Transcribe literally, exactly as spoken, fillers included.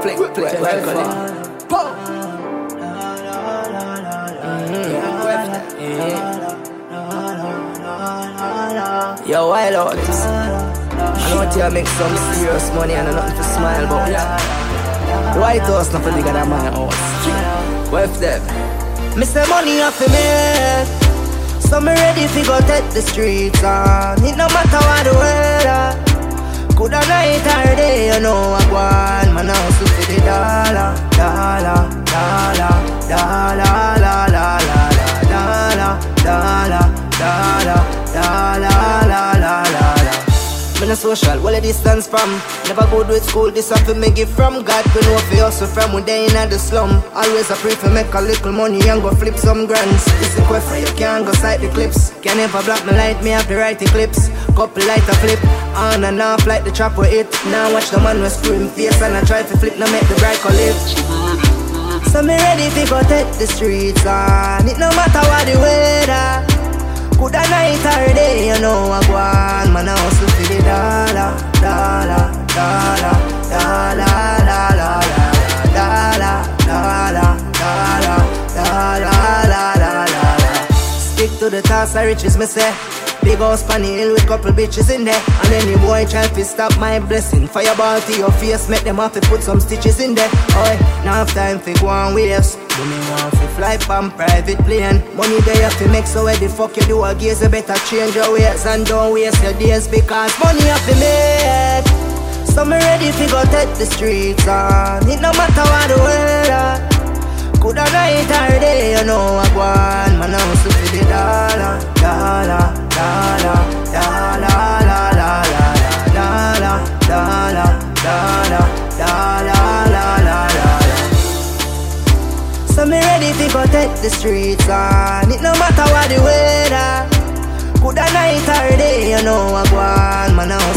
Click, click, welcome. Yo, wild out. I know what you make some serious money and nothing to smile about. The White House nothing bigger than my house. With them, Mister Money off the man. So me ready fi go take the streets on. It no matter what the weather. Coulda night or day, you know I want. Man, I hustle for the dollar, dollar, dollar, dollar, la la la la, dollar, dollar, dollar, dollar, la la la la. Me no social, well a distance from. Never good with school, this up to me give from God. We know fi hustle from we day in the slum. Always a pray for make a little money and go flip some grands. This is quest you can't go sight the clips. Can never block my light, me have to write the clips. Couple light a flip, on and off like the trap with it. Now watch the man with screw him face and I try to flip, now make the bright live. So me ready fi go take the streets on. It no matter what the weather. Coulda night or day, you know I want. Man, I hustle for the dollar, dollar, dollar, dollar, dollar, dollar, dollar, dollar, dollar, dollar, dollar. Stick to the task, I riches, me say. Big house pan the hill with couple bitches in there. And any boy try to stop my blessing. Fireball to your face, make them have to put some stitches in there. Oi, now have time for go on waves. Do me want to fly from private plane. Money they have to make, so where the fuck you do a gaze, you better change your ways and don't waste your days, because money have to make. So me ready to go take the streets on. It no matter what the weather. Coulda night or day, you know I want. Man, I hustle for the dollar, dollar, dollar, dollar, la la la la, dollar, dollar, dollar, dollar, la la la. So me ready to go take the streets on. It no matter what the weather. Coulda night or day, you know I want. Man, I